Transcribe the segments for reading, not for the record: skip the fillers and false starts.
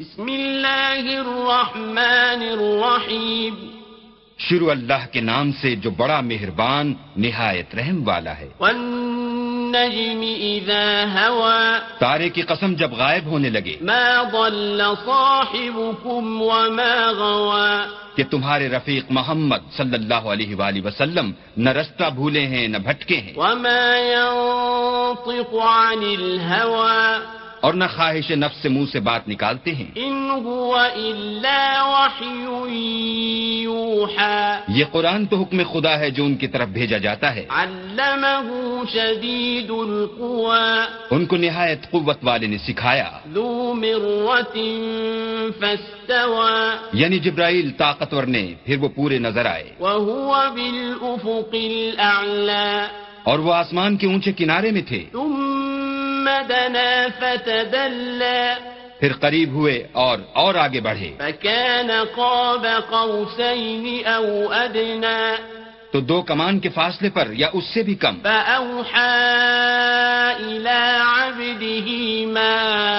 بسم اللہ الرحمن الرحیم. شروع اللہ کے نام سے جو بڑا مہربان نہایت رحم والا ہے. والنجم اذا ہوا. تارے کی قسم جب غائب ہونے لگے. ما ضل صاحبكم وما غوا. کہ تمہارے رفیق محمد صلی اللہ علیہ وآلہ وسلم نہ رستہ بھولے ہیں نہ بھٹکے ہیں. وما ينطق عن الهوى. اور نہ خواہش نفس سے منہ سے بات نکالتے ہیں. ان هو الا وحی یوحى. یہ قرآن تو حکم خدا ہے جو ان کی طرف بھیجا جاتا ہے. علمه شدید القوى. ان کو نہایت قوت والے نے سکھایا. ذو مرة فاستوى. یعنی جبرائیل طاقتور نے پھر وہ پورے نظر آئے. وهو بالافق الاعلى. اور وہ آسمان کے اونچے کنارے میں تھے. ثم دنا فتدلى. پھر قریب ہوئے اور آگے بڑھے. فكان قاب قوسين او ادنى. تو دو کمان کے فاصلے پر یا اس سے بھی کم. فأوحى إلى عبده ما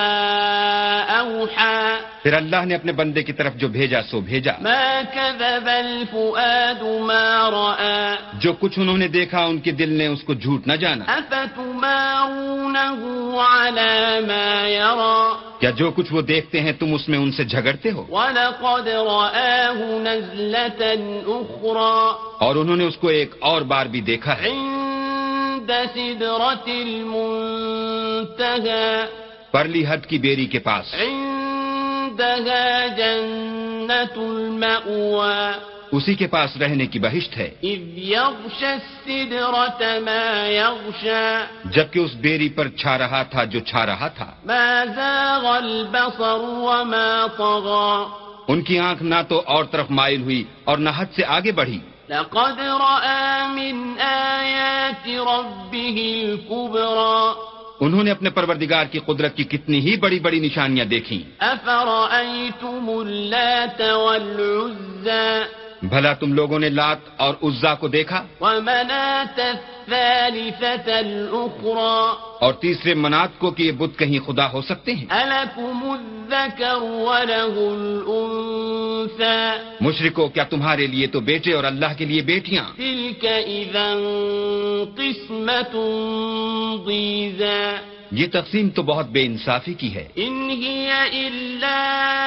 أوحى. پھر اللہ نے اپنے بندے کی طرف جو بھیجا سو بھیجا. ما كذب الفؤاد ما رأى. جو کچھ انہوں نے دیکھا ان کے دل نے اس کو جھوٹ نہ جانا. أفتمارونه على ما يرى. کیا جو کچھ وہ دیکھتے ہیں تم اس میں ان سے جھگڑتے ہو. وَلَقَدْ رَآهُ نَزْلَةً أُخْرَى. اور انہوں نے اس کو ایک اور بار بھی دیکھا ہے. عند سدرة المنتهى. پرلی حد کی بیری کے پاس. عندها جنة المأوى. اسی کے پاس رہنے کی بہشت ہے. اذ یغشى السدرة ما یغشى. جبکہ اس بیری پر چھا رہا تھا جو چھا رہا تھا. ما زاغ البصر وما طغى. ان کی آنکھ نہ تو اور طرف مائل ہوئی اور نہ حد سے آگے بڑھی. لقد رأى من آیات ربه الكبرى. انہوں نے اپنے پروردگار کی قدرت کی کتنی ہی بڑی بڑی نشانیاں دیکھیں. افرأيتم اللات والعزى. بھلا تم لوگوں نے لات اور عزا کو دیکھا. ومناة الثالثة الأخرى. اور تیسرے منات کو کہ یہ بت کہیں خدا ہو سکتے ہیں. ألكم الذكر وله الأنثى. مشرکو کیا تمہارے لیے تو بیٹے اور اللہ کے لیے بیٹیاں. تلك إذا قسمة ضيزى. یہ تقسیم تو بہت بے انصافی کی ہے. إن هي إلا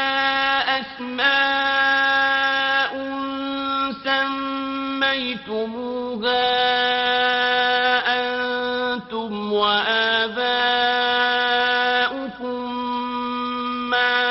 أسماء سميتموها أنتم وآباؤكم ما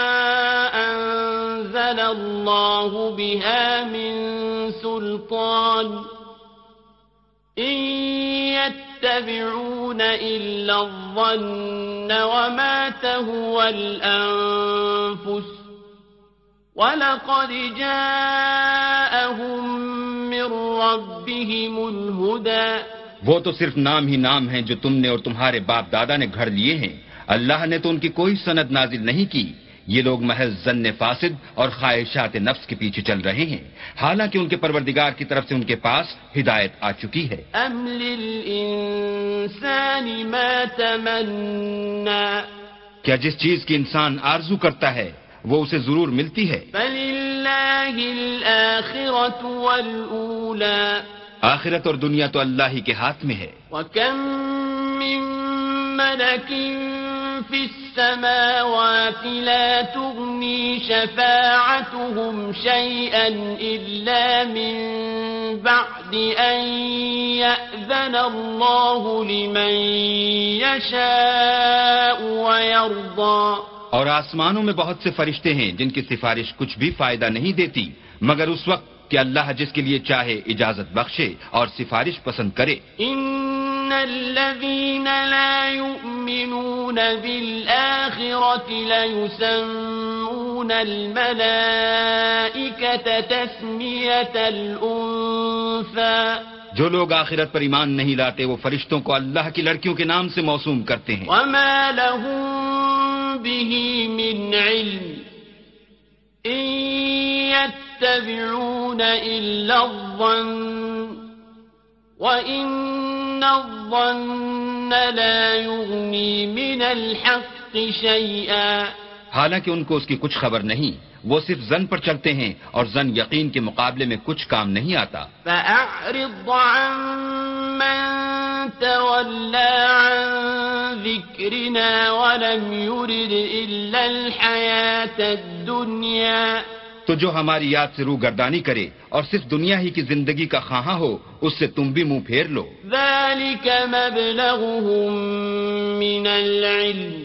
أنزل الله بها من سلطان إن يتبعون إلا الظن وما تهوى الأنفس وَلَقَدْ جَاءَهُم مِّن رَّبِّهِمُ الْهُدَىٰ. وہ تو صرف نام ہی نام ہیں جو تم نے اور تمہارے باپ دادا نے گھڑ لیے ہیں. اللہ نے تو ان کی کوئی سند نازل نہیں کی. یہ لوگ محض ظن فاسد اور خواہشات نفس کے پیچھے چل رہے ہیں، حالانکہ ان کے پروردگار کی طرف سے ان کے پاس ہدایت آ چکی ہے. أَمْ لِلْإِنسَانِ مَا تَمَنَّىٰ. کیا جس چیز کی انسان آرزو کرتا ہے وہ اسے ضرور ملتی ہے. فَلِلَّهِ الْآخِرَةُ وَالْأُولَىٰ. آخرت اور دنیا تو اللہ ہی کے ہاتھ میں ہے. وَكَم مِّن مَّلَكٍ فِي السَّمَاوَاتِ لَا تُغْنِي شَفَاعَتُهُمْ شَيْئًا إِلَّا مِن بَعْدِ أَن يَأْذَنَ اللَّهُ لِمَن يَشَاءُ وَيَرْضَىٰ. اور آسمانوں میں بہت سے فرشتے ہیں جن کی سفارش کچھ بھی فائدہ نہیں دیتی مگر اس وقت کہ اللہ جس کے لیے چاہے اجازت بخشے اور سفارش پسند کرے. ان الذين لا يؤمنون بالآخرة ليسمون الملائكة تسمية الأنثى. جو لوگ آخرت پر ایمان نہیں لاتے وہ فرشتوں کو اللہ کی لڑکیوں کے نام سے موسوم کرتے ہیں. وما لهم به من علم إن يتبعون إلا الظن وإن الظن لا يغني من الحق شيئا. حالانکہ ان کو اس کی کچھ خبر نہیں، وہ صرف ظن پر چلتے ہیں اور ظن یقین کے مقابلے میں کچھ کام نہیں آتا۔ فَأَعْرِضْ عَمَّن تَوَلَّى عَن ذِكْرِنَا وَلَمْ يُرِدْ إِلَّا الْحَيَاةَ الدُّنْيَا، تو جو ہماری یاد سے روگردانی کرے اور صرف دنیا ہی کی زندگی کا خواہاں ہو، اس سے تم بھی منہ پھیر لو۔ ذَلِكَ مَبْلَغُهُم مِّنَ الْعِلْمِ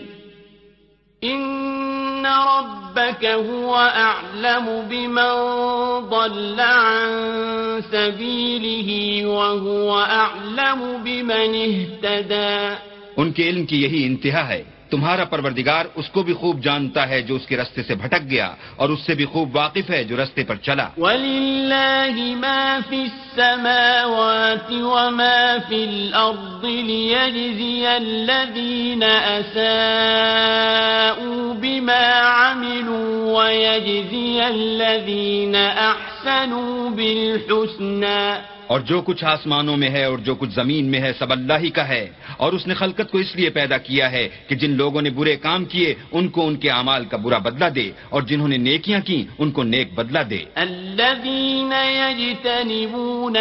إِنَّ رَبَّكَ هُوَ أَعْلَمُ بِمَن ضَلَّ عَن سَبِيلِهِ وَهُوَ أَعْلَمُ بِمَنِ اهْتَدَىٰ۔ ان کے علم کی یہی انتہا ہے، تمہارا پروردگار اس کو بھی خوب جانتا ہے جو اس کے رستے سے بھٹک گیا، اور اس سے بھی خوب واقف ہے جو رستے پر چلا۔ وَلِلَّهِ مَا فِي السَّمَاوَاتِ وَمَا فِي الْأَرْضِ لِيَجْزِيَ الَّذِينَ أَسَاءُوا بِمَا عَمِلُوا وَيَجْزِيَ الَّذِينَ أَحْسَنُوا بِالْحُسْنَى۔ اور جو کچھ آسمانوں میں ہے اور جو کچھ زمین میں ہے سب اللہ ہی کا ہے، اور اس نے خلقت کو اس لیے پیدا کیا ہے کہ جن لوگوں نے برے کام کیے ان کو ان کے اعمال کا برا بدلہ دے، اور جنہوں نے نیکیاں کی ان کو نیک بدلہ دے۔ الذين يجتنبون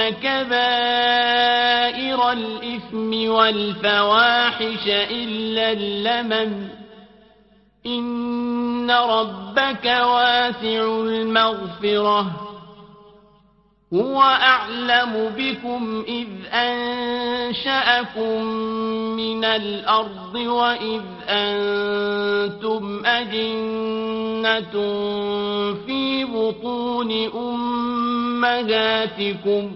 كبائر الإثم والفواحش إلا اللمم إن ربك واسع المغفرة هو أعلم بكم إذ أنشأكم من الأرض وإذ أنتم أجنة في بطون أمهاتكم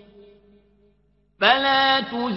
فلا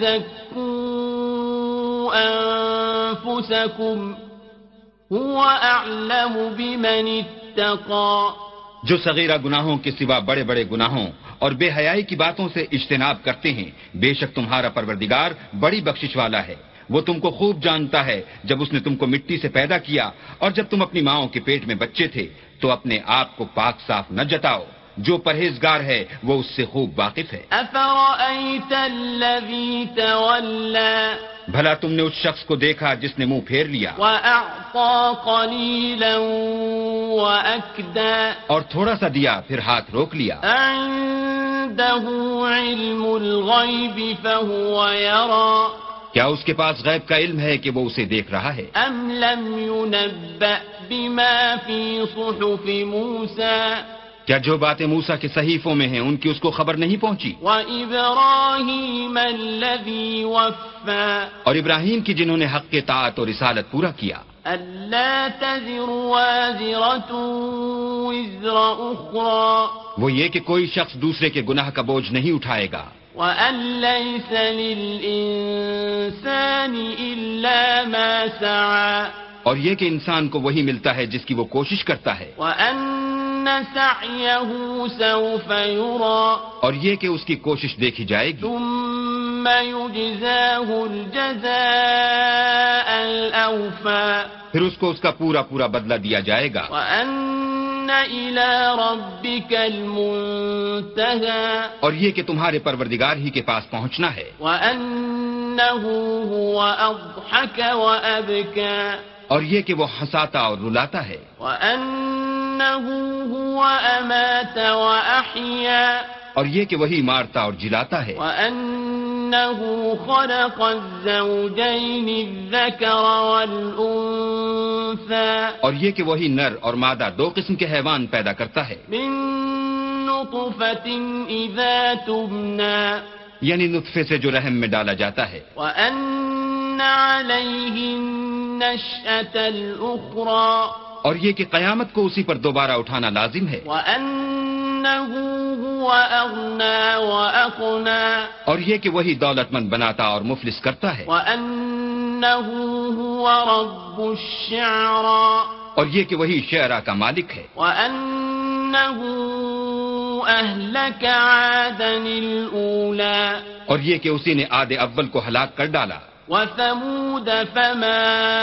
تزكوا أنفسكم هو أعلم بمن اتقى۔ جو صغیرہ گناہوں کے سوا بڑے بڑے گناہوں اور بے حیائی کی باتوں سے اجتناب کرتے ہیں، بے شک تمہارا پروردگار بڑی بخشش والا ہے، وہ تم کو خوب جانتا ہے۔ جب اس نے تم کو مٹی سے پیدا کیا اور جب تم اپنی ماؤں کے پیٹ میں بچے تھے تو اپنے آپ کو پاک صاف نہ جتاؤ، جو پرہیزگار ہے وہ اس سے خوب واقف ہے۔ أَفَرَأَيْتَ الَّذِي تَوَلَّى بھلا تم نے اس شخص کو دیکھا جس نے منہ پھیر لیا وَأَعْطَى قَلِيلًا وَأَكْدَى اور تھوڑا سا دیا پھر ہاتھ روک لیا۔ عنده علم الغیب فهو يرى کیا اس کے پاس غیب کا علم ہے کہ وہ اسے دیکھ رہا ہے؟ ام لم ينبأ بما في صحف موسى کیا جو باتیں موسیٰ کے صحیفوں میں ہیں ان کی اس کو خبر نہیں پہنچی؟ وإبراهيم الذي وفى اور ابراہیم کی جنہوں نے حق طاعت اور رسالت پورا کیا، ألا تزر وازرة وزر أخرى وہ یہ کہ کوئی شخص دوسرے کے گناہ کا بوجھ نہیں اٹھائے گا، وأن ليس للإنسان إلا ما سعى اور یہ کہ انسان کو وہی ملتا ہے جس کی وہ کوشش کرتا ہے، وأن سعيه سوف يرى اور یہ کہ اس کی کوشش دیکھی جائے گی، ثم يجزاه الجزاء الأوفى پھر اس کو اس کا پورا پورا بدلہ دیا جائے گا، وأن إلى ربك المنتهى اور یہ کہ تمہارے پروردگار ہی کے پاس پہنچنا ہے، وأنه هو أضحك وأبكى اور یہ کہ وہ ہنساتا اور رلاتا ہے، وأنه هو أمات وأحيا اور یہ کہ وہی مارتا اور جلاتا ہے، وأنه خلق الزوجين الذكر والأنثى اور یہ کہ وہی نر اور مادہ دو قسم کے حیوان پیدا کرتا ہے، من نطفة إذا تمنى یعنی نطفے سے جو رحم میں ڈالا جاتا ہے، وأن عليه النشأة الأخرى اور یہ کہ قیامت کو اسی پر دوبارہ اٹھانا لازم ہے، وأنه هو أغنى وأقنى اور یہ کہ وہی دولت مند بناتا اور مفلس کرتا ہے، وأنه هو رب الشعرى اور یہ کہ وہی شعرا کا مالک ہے، وأنه أهلك عادا الأولى اور یہ کہ اسی نے عاد اول کو ہلاک کر ڈالا، وثمود فما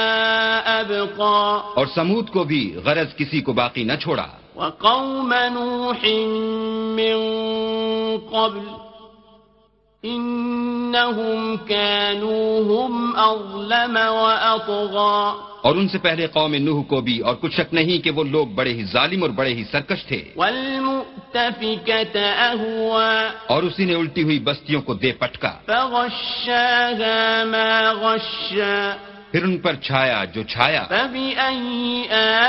أبقى اور سمود کو بھی غرض کسی کو باقی نہ چھوڑا، وقوم نوح من قبل إنهم كانوا هم أظلم وأطغى اور ان سے پہلے قوم نوح کو بھی، اور کچھ شک نہیں کہ وہ لوگ بڑے ہی ظالم اور بڑے ہی سرکش تھے. والمؤتفكة أهوى اور اسی نے الٹی ہوئی بستیوں کو دے پٹکا، فغشاها ما غشا پھر ان پر چھایا جو چھایا. فبأي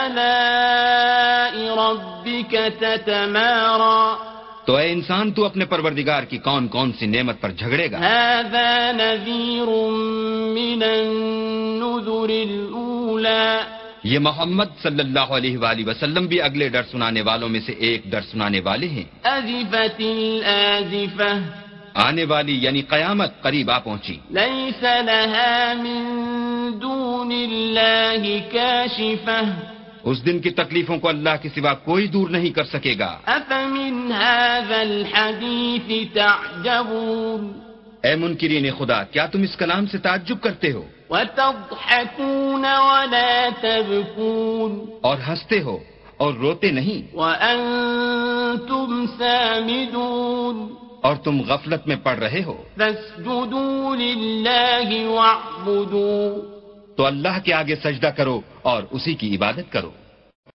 آلاء ربك تتمارى تو اے انسان تو اپنے پروردگار کی کون کون سی نعمت پر جھگڑے گا؟ هذا نذير من النذر الأولى یہ محمد صلی اللہ علیہ وآلہ وسلم بھی اگلے ڈر سنانے والوں میں سے ایک ڈر سنانے والے ہیں. أزفت الآزفة آنے والی یعنی قیامت قریب آ پہنچی. ليس لها من دون الله كاشفة اس دن کی تکلیفوں کو اللہ کے سوا کوئی دور نہیں کر سکے گا. أفمن هذا الحديث تعجبون اے منکرین خدا، کیا تم اس کلام سے تعجب کرتے ہو وتضحكون ولا تبكون اور ہنستے ہو اور روتے نہیں، وأنتم سامدون اور تم غفلت میں پڑ رہے ہو؟ فاسجدوا لله واعبدوا تو اللہ کے آگے سجدہ کرو اور اسی کی عبادت کرو.